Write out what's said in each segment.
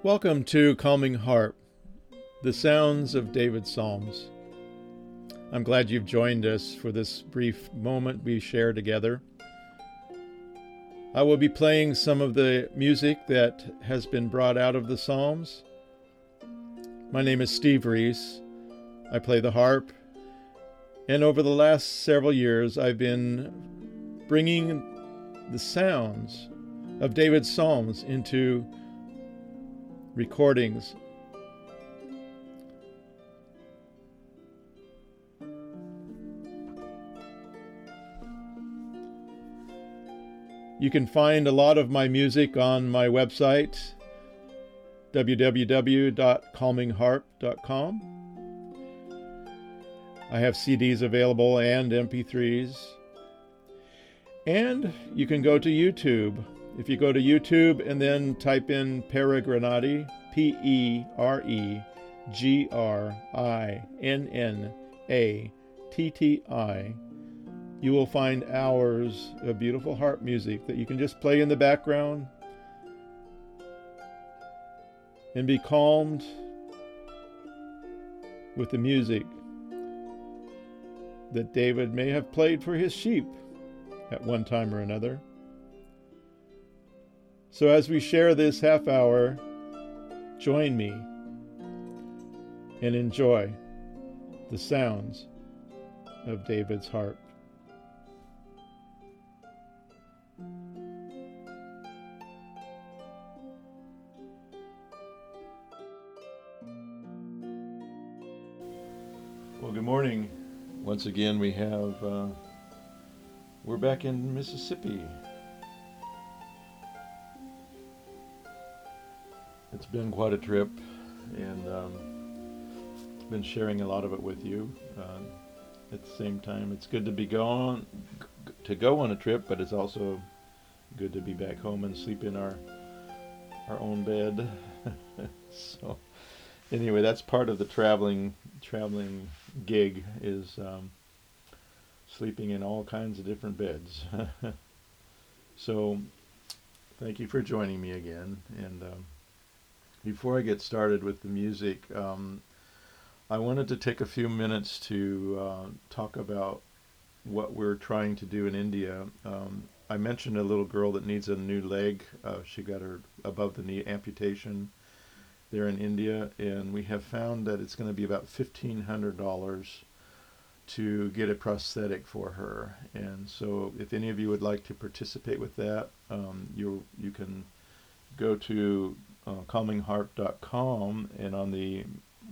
Welcome to Calming Harp, the sounds of David's Psalms. I'm glad you've joined us for this brief moment we share together. I will be playing some of the music that has been brought out of the Psalms. My name is Steve Reese. I play the harp, and over the last several years I've been bringing the sounds of David's Psalms into recordings. You can find a lot of my music on my website, www.calmingharp.com. I have CDs available and MP3s. And you can go to YouTube. If you go to YouTube and then type in Peregrinati, Peregrinnatti, you will find hours of beautiful harp music that you can just play in the background and be calmed with the music that David may have played for his sheep at one time or another. So as we share this half hour, join me and enjoy the sounds of David's harp. Well, good morning. Once again, we're back in Mississippi. It's been quite a trip, and been sharing a lot of it with you. At the same time, it's good to go on a trip, but it's also good to be back home and sleep in our own bed. So, anyway, that's part of the traveling gig is sleeping in all kinds of different beds. So, thank you for joining me again, and before I get started with the music, I wanted to take a few minutes to talk about what we're trying to do in India. I mentioned a little girl that needs a new leg. She got her above the knee amputation there in India, and we have found that it's going to be about $1,500 to get a prosthetic for her. And so if any of you would like to participate with that, you can go to calmingharp.com, and on the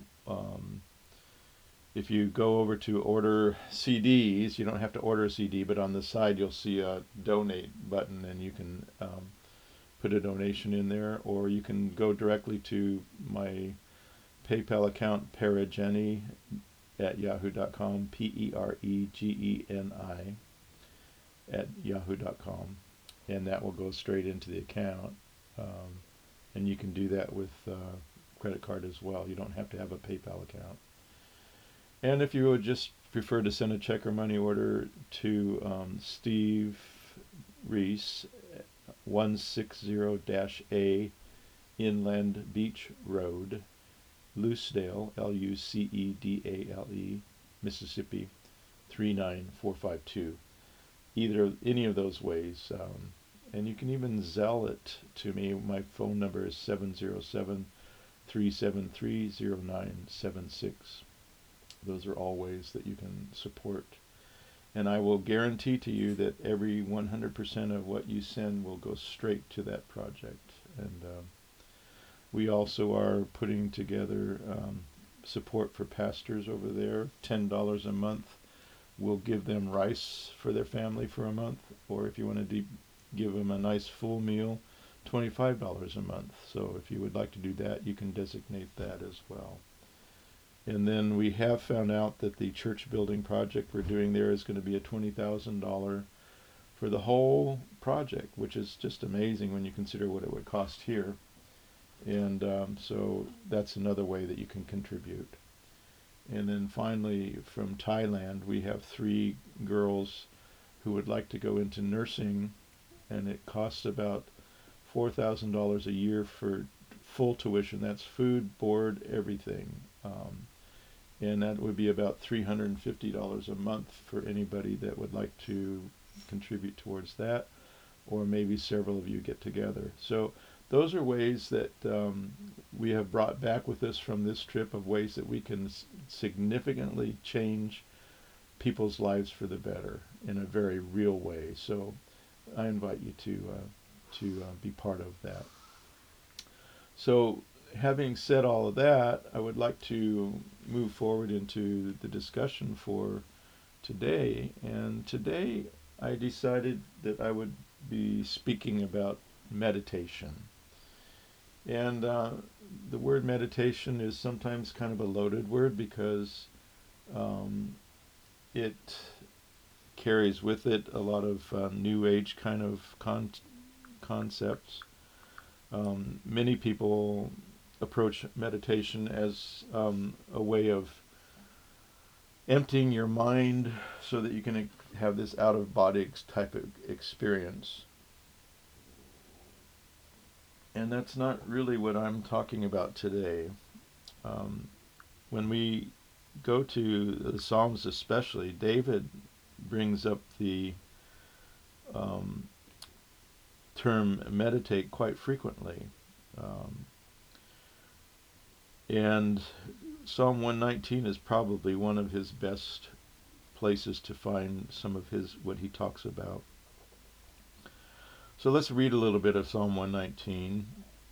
if you go over to order CDs, you don't have to order a CD, but on the side you'll see a donate button, and you can put a donation in there, or you can go directly to my PayPal account, Peregeni at yahoo.com, Peregeni at yahoo.com, and that will go straight into the account. And you can do that with credit card as well. You don't have to have a PayPal account. And if you would just prefer to send a check or money order to Steve Reese, 160-A Inland Beach Road, Lucedale, Lucedale, Mississippi, 39452. Any of those ways. And you can even Zelle it to me. My phone number is 707-373-0976. Those are all ways that you can support. And I will guarantee to you that every 100% of what you send will go straight to that project. And we also are putting together support for pastors over there. $10 a month will give them rice for their family for a month. Or if you want to give them a nice full meal, $25 a month. So if you would like to do that, you can designate that as well. And then we have found out that the church building project we're doing there is going to be a $20,000 for the whole project, which is just amazing when you consider what it would cost here. And so that's another way that you can contribute. And then finally, from Thailand, we have 3 girls who would like to go into nursing, and it costs about $4,000 a year full tuition. That's food, board, everything. And that would be about $350 a month for anybody that would like to contribute towards that, or maybe several of you get together. So those are ways that we have brought back with us from this trip, of ways that we can significantly change people's lives for the better in a very real way. So I invite you to be part of that. So having said all of that, I would like to move forward into the discussion for today. And today I decided that I would be speaking about meditation. And the word meditation is sometimes kind of a loaded word because it carries with it a lot of New Age kind of concepts. Many people approach meditation as a way of emptying your mind so that you can have this out-of-body type of experience. And that's not really what I'm talking about today. When we go to the Psalms especially, David brings up the term meditate quite frequently. And Psalm 119 is probably one of his best places to find some of what he talks about. So let's read a little bit of Psalm 119.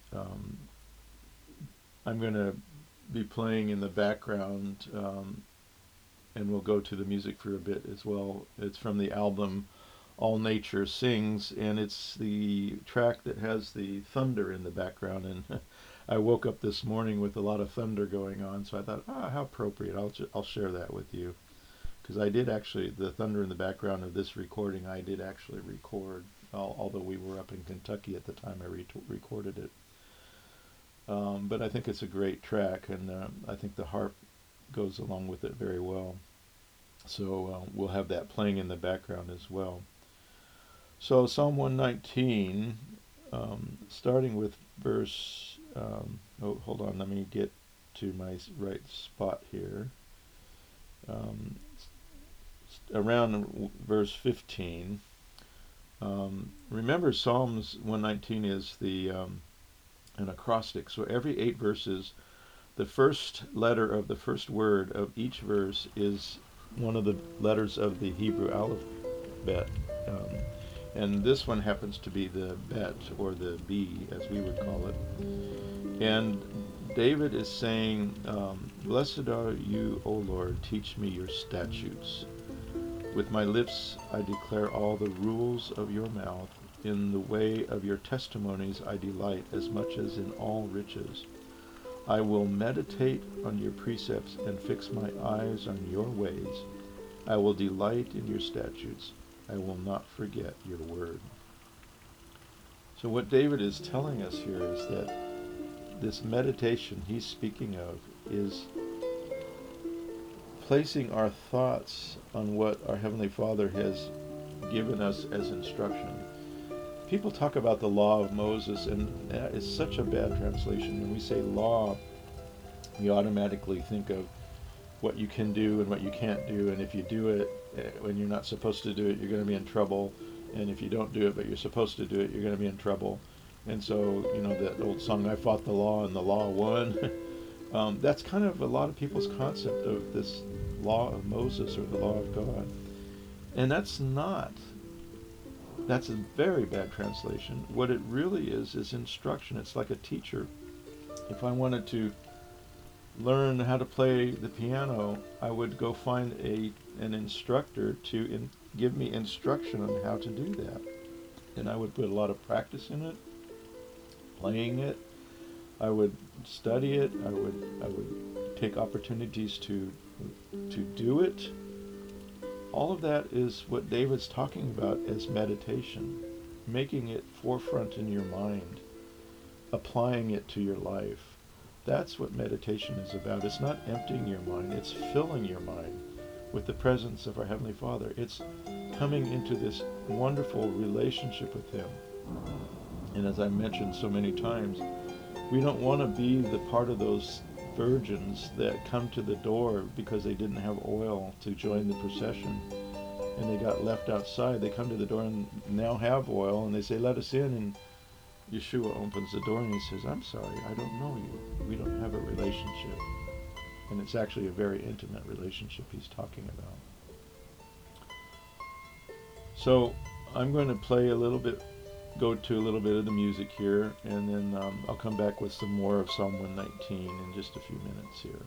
I'm going to be playing in the background, and we'll go to the music for a bit as well. It's from the album All Nature Sings, and it's the track that has the thunder in the background. And I woke up this morning with a lot of thunder going on, so I thought, how appropriate. I'll share that with you. Because I did actually, the thunder in the background of this recording, I did actually record, although we were up in Kentucky at the time I recorded it. But I think it's a great track, and I think the harp goes along with it very well. So we'll have that playing in the background as well. So Psalm 119, starting with verse, hold on, let me get to my right spot here. Around verse 15. Remember, Psalms 119 is an acrostic. So every 8 verses, the first letter of the first word of each verse is one of the letters of the Hebrew alphabet. And this one happens to be the bet, or the B, as we would call it. And David is saying, Blessed are you, O Lord, teach me your statutes. With my lips I declare all the rules of your mouth. In the way of your testimonies I delight as much as in all riches. I will meditate on your precepts and fix my eyes on your ways. I will delight in your statutes. I will not forget your word. So what David is telling us here is that this meditation he's speaking of is placing our thoughts on what our Heavenly Father has given us as instruction. People talk about the law of Moses, and that is such a bad translation. When we say law, we automatically think of what you can do and what you can't do, and if you do it when you're not supposed to do it, you're going to be in trouble, and if you don't do it but you're supposed to do it, you're going to be in trouble. And so, that old song, I fought the law and the law won. That's kind of a lot of people's concept of this law of Moses or the law of God. And that's a very bad translation. What it really is instruction. It's like a teacher. If I wanted to learn how to play the piano, I would go find an instructor to give me instruction on how to do that. And I would put a lot of practice in it, playing it. I would study it. I would take opportunities to do it. All of that is what David's talking about as meditation, making it forefront in your mind, applying it to your life. That's what meditation is about. It's not emptying your mind, it's filling your mind with the presence of our Heavenly Father. It's coming into this wonderful relationship with Him. And as I mentioned so many times, We don't want to be the part of those virgins that come to the door because they didn't have oil to join the procession and they got left outside. They come to the door and now have oil and they say, "Let us in." And Yeshua opens the door and he says, "I'm sorry, I don't know you. We don't have a relationship." And it's actually a very intimate relationship he's talking about. So I'm going to play a little bit, go to a little bit of the music here, and then I'll come back with some more of Psalm 119 in just a few minutes here.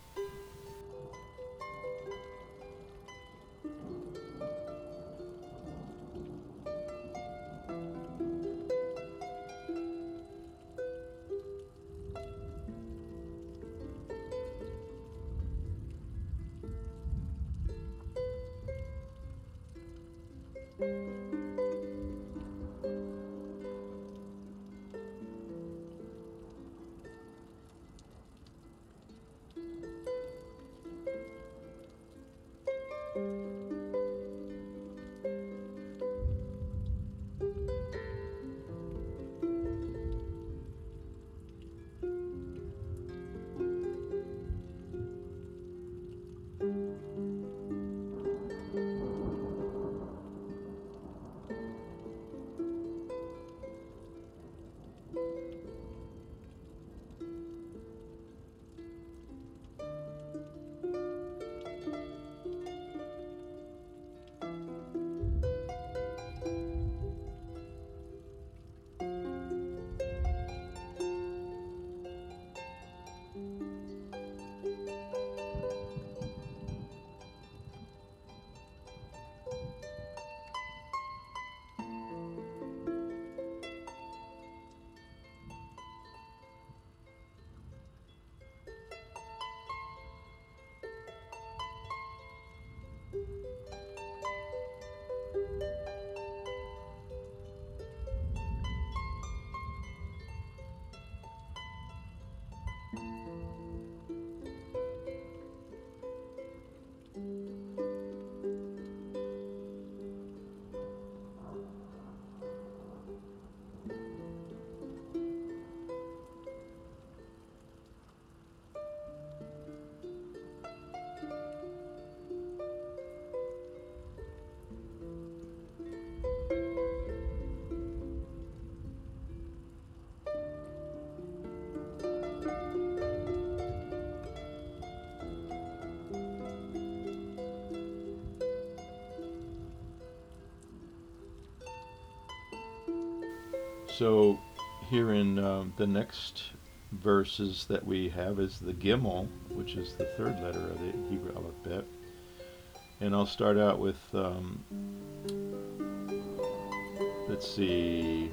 So here in the next verses that we have is the Gimel, which is the third letter of the Hebrew alphabet. And I'll start out with, let's see,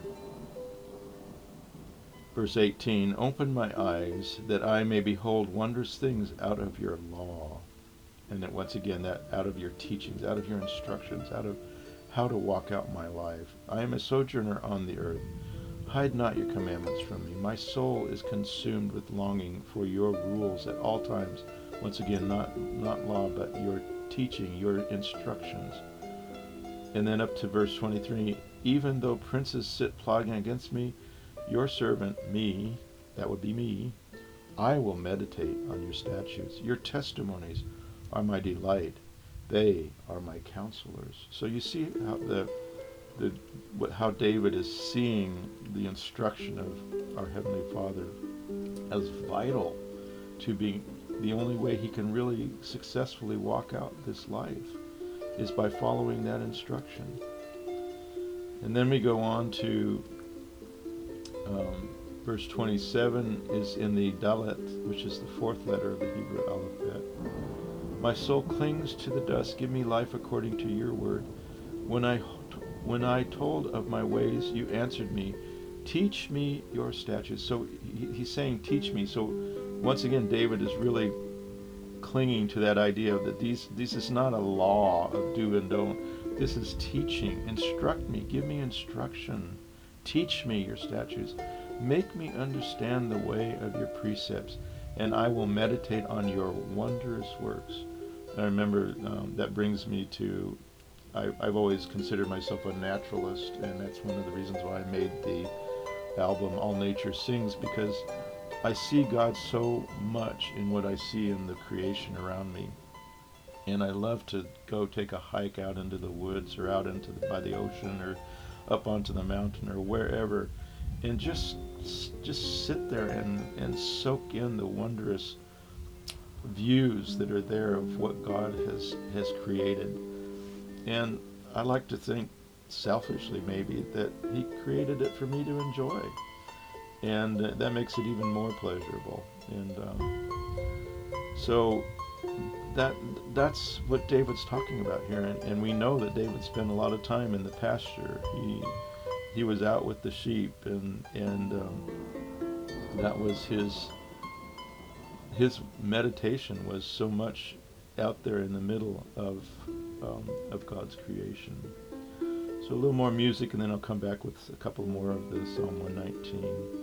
verse 18. Open my eyes that I may behold wondrous things out of your law. And then once again, that out of your teachings, out of your instructions, out of how to walk out my life. I am a sojourner on the earth. Hide not your commandments from me. My soul is consumed with longing for your rules at all times. Once again, not law, but your teaching, your instructions. And then up to verse 23, even though princes sit plotting against me, your servant, me, that would be me, I will meditate on your statutes. Your testimonies are my delight. They are my counselors. So you see how how David is seeing the instruction of our Heavenly Father as vital to being the only way he can really successfully walk out this life is by following that instruction. And then we go on to verse 27 is in the Dalet, which is the fourth letter of the Hebrew alphabet. My soul clings to the dust. Give me life according to your word. When I told of my ways, you answered me. Teach me your statutes. So he's saying, teach me. So once again, David is really clinging to that idea that this is not a law of do and don't. This is teaching. Instruct me. Give me instruction. Teach me your statutes. Make me understand the way of your precepts, and I will meditate on your wondrous works. I remember that brings me to, I've always considered myself a naturalist, and that's one of the reasons why I album, All Nature Sings, because I see God so much in what I see in the creation around me. And I love to go take a hike out into the woods or out into by the ocean or up onto the mountain or wherever, and just sit there and soak in the wondrous views that are there of what God has created. And I like to think, selfishly maybe, that He created it for me to enjoy, and that makes it even more pleasurable. And so that that's what David's talking about here, and we know that David spent a lot of time in the pasture. He was out with the sheep, and that was his meditation was so much out there in the middle of God's creation. So a little more music, and then I'll come back with a couple more of the Psalm 119.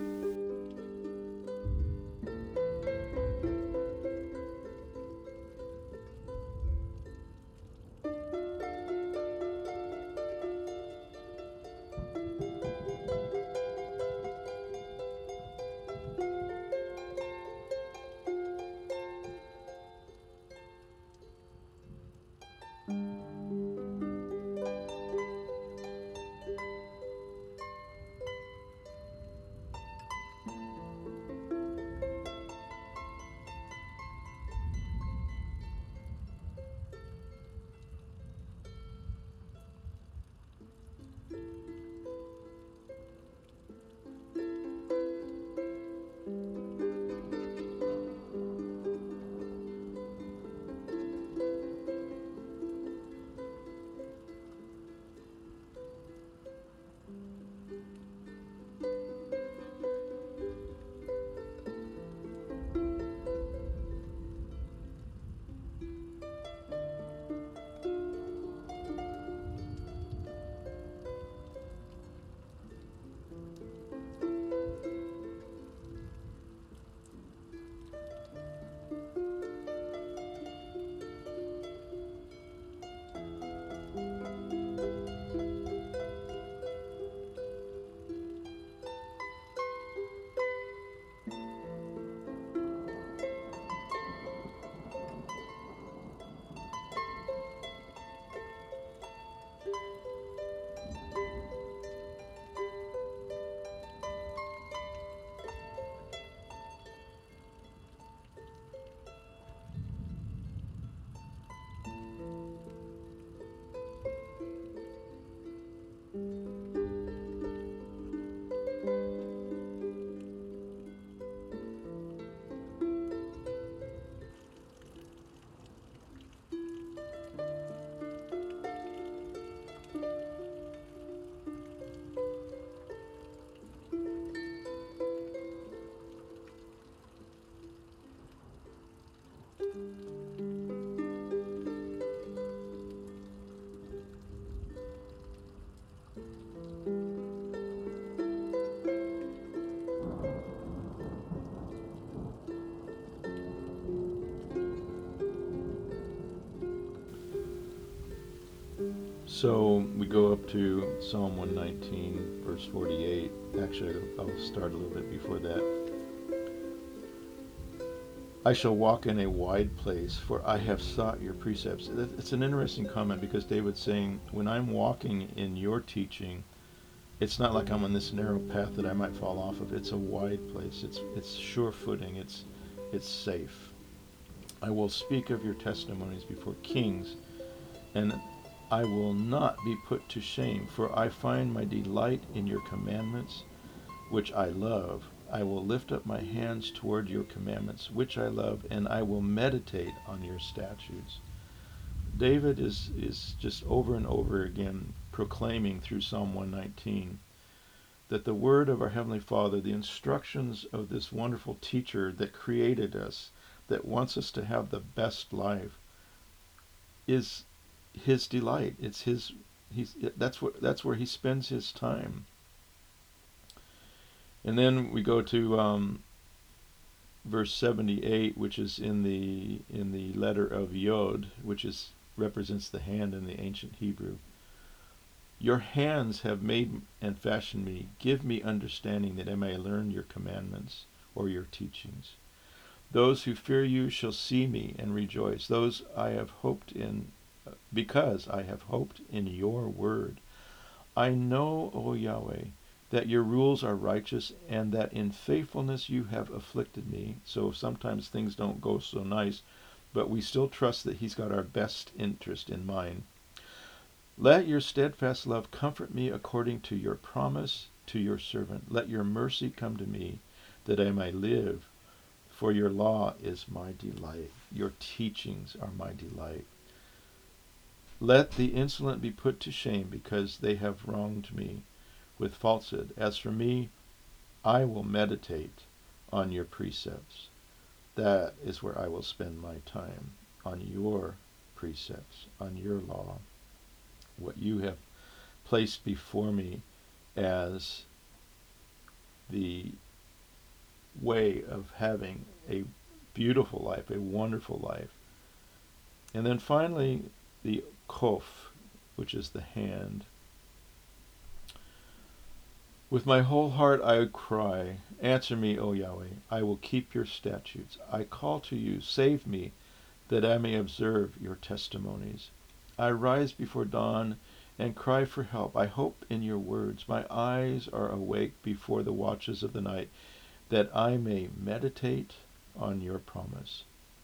So we go up to Psalm 119, verse 48. Actually, I'll start a little bit before that. I shall walk in a wide place, for I have sought your precepts. It's an interesting comment, because David's saying, when I'm walking in your teaching, it's not like I'm on this narrow path that I might fall off of. It's a wide place. It's sure footing. It's safe. I will speak of your testimonies before kings, and I will not be put to shame, for I find my delight in your commandments, which I love. I will lift up my hands toward your commandments, which I love, and I will meditate on your statutes. David is just over and over again proclaiming through Psalm 119 that the word of our Heavenly Father, the instructions of this wonderful teacher that created us, that wants us to have the best life, is his delight. It's his. That's where he spends his time. And then we go to verse 78, which is in the letter of Yod, which represents the hand in the ancient Hebrew. Your hands have made and fashioned me. Give me understanding that I may learn your commandments or your teachings. Those who fear you shall see me and rejoice. Those I have hoped in, because I have hoped in your word. I know, O Yahweh, that your rules are righteous and that in faithfulness you have afflicted me. So sometimes things don't go so nice, but we still trust that he's got our best interest in mind. Let your steadfast love comfort me according to your promise to your servant. Let your mercy come to me that I may live, for your law is my delight. Your teachings are my delight. Let the insolent be put to shame because they have wronged me with falsehood. As for me, I will meditate on your precepts. That is where I will spend my time, on your precepts, on your law, what you have placed before me as the way of having a beautiful life, a wonderful life. And then finally, the kof, which is the hand. With my whole heart I cry, answer me, O Yahweh. I will keep your statutes. I call to you, save me, that I may observe your testimonies. I rise before dawn and cry for help. I hope in your words. My eyes are awake before the watches of the night, that I may meditate on your promise.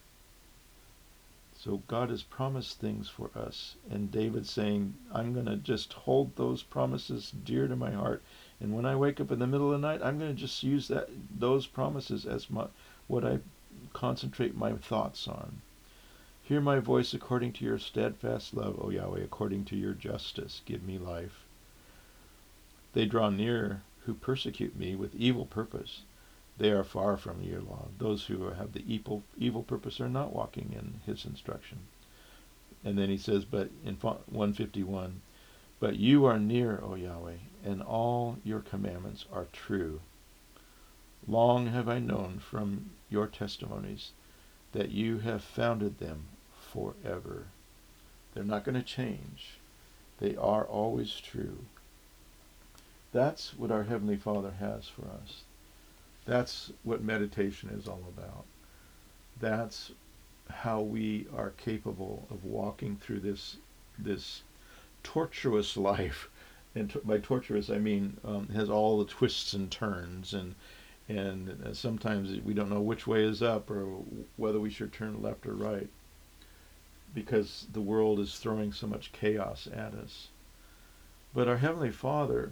So God has promised things for us, and David's saying, I'm going to just hold those promises dear to my heart, and when I wake up in the middle of the night, I'm going to just use those promises as what I concentrate my thoughts on. Hear my voice according to your steadfast love, O Yahweh, according to your justice. Give me life. They draw near who persecute me with evil purpose. They are far from your law. Those who have the evil purpose are not walking in his instruction. And then he says, but in 151, but you are near, O Yahweh, and all your commandments are true. Long have I known from your testimonies that you have founded them forever. They're not going to change. They are always true. That's what our Heavenly Father has for us. That's what meditation is all about. That's how we are capable of walking through this tortuous life. And by tortuous, I mean has all the twists and turns, and sometimes we don't know which way is up or whether we should turn left or right, because the world is throwing so much chaos at us. But our Heavenly Father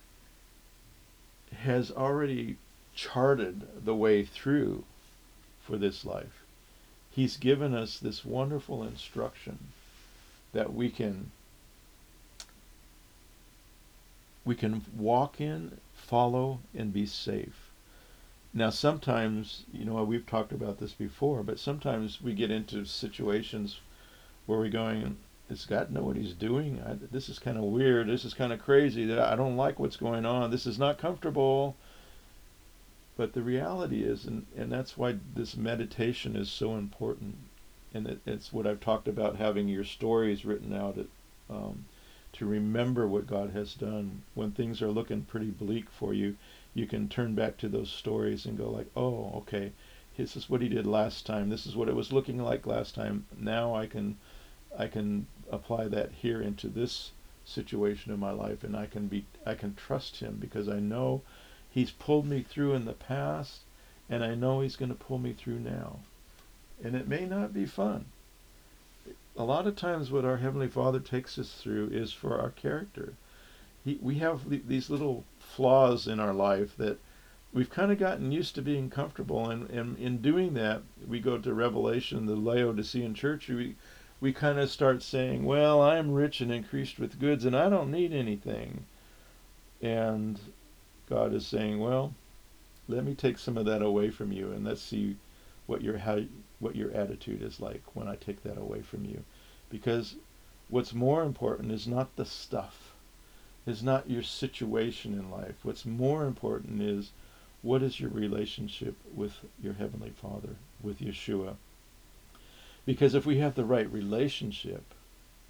has already charted the way through for this life. He's given us this wonderful instruction that we can walk in, follow, and be safe. Now sometimes, we've talked about this before, but sometimes we get into situations where we're going, does God know what he's doing? This is kind of weird. This is kind of crazy. I don't like what's going on. This is not comfortable. But the reality is, and that's why this meditation is so important, and it's what I've talked about, having your stories written out to remember what God has done. When things are looking pretty bleak for you, you can turn back to those stories and go like, oh, okay, this is what he did last time. This is what it was looking like last time. Now I can apply that here into this situation in my life, and I can trust him because I know he's pulled me through in the past, and I know he's going to pull me through now. And it may not be fun. A lot of times what our Heavenly Father takes us through is for our character. We have these little flaws in our life that we've kind of gotten used to being comfortable, and in doing that, we go to Revelation, the Laodicean church, we kind of start saying, well, I'm rich and increased with goods, and I don't need anything. And God is saying, well, let me take some of that away from you, and let's see what your attitude is like when I take that away from you. Because what's more important is not the stuff, is not your situation in life. What's more important is, what is your relationship with your Heavenly Father, with Yeshua? Because if we have the right relationship,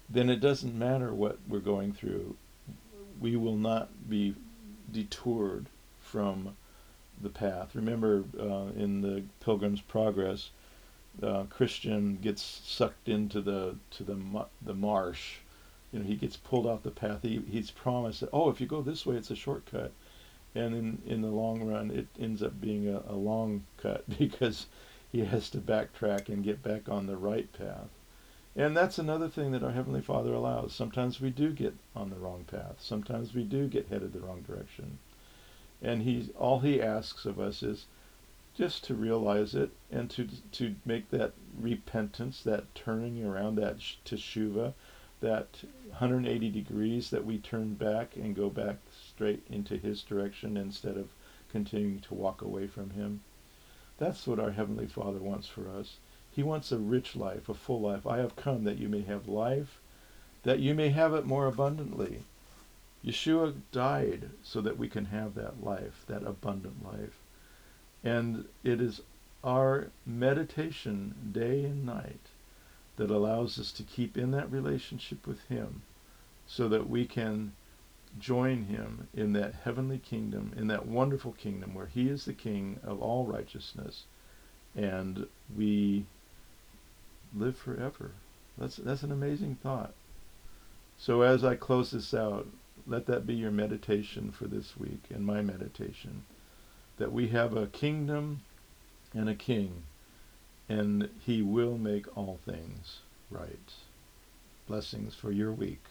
then it doesn't matter what we're going through. We will not be detoured from the path. Remember, in the Pilgrim's Progress, Christian gets sucked into the marsh. He gets pulled off the path. He's promised that, oh, if you go this way, it's a shortcut. And in the long run, it ends up being a long cut because he has to backtrack and get back on the right path. And that's another thing that our Heavenly Father allows. Sometimes we do get on the wrong path. Sometimes we do get headed the wrong direction. And all he asks of us is just to realize it and to make that repentance, that turning around, that teshuvah, that 180 degrees, that we turn back and go back straight into his direction instead of continuing to walk away from him. That's what our Heavenly Father wants for us. He wants a rich life, a full life. I have come that you may have life, that you may have it more abundantly. Yeshua died so that we can have that life, that abundant life. And it is our meditation day and night that allows us to keep in that relationship with him so that we can join him in that heavenly kingdom, in that wonderful kingdom where he is the king of all righteousness, and we live forever. That's an amazing thought. So as I close this out, let that be your meditation for this week, and my meditation, that we have a kingdom and a king, and he will make all things right. Blessings for your week.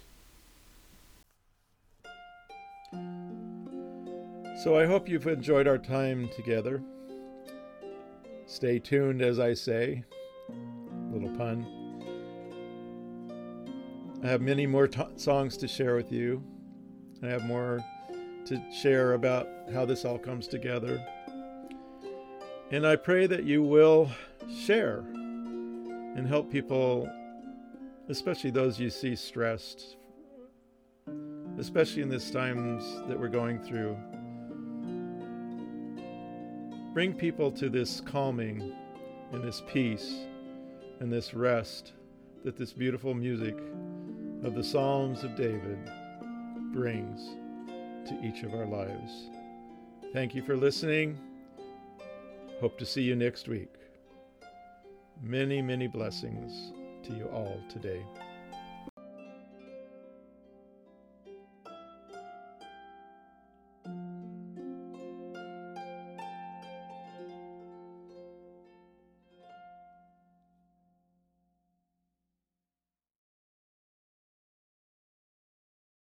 So I hope you've enjoyed our time together. Stay tuned, as I say. Little pun. I have many more songs to share with you. I have more to share about how this all comes together. And I pray that you will share and help people, especially those you see stressed, especially in these times that we're going through. Bring people to this calming and this peace and this rest that this beautiful music of the Psalms of David brings to each of our lives. Thank you for listening. Hope to see you next week. Many, many blessings to you all today.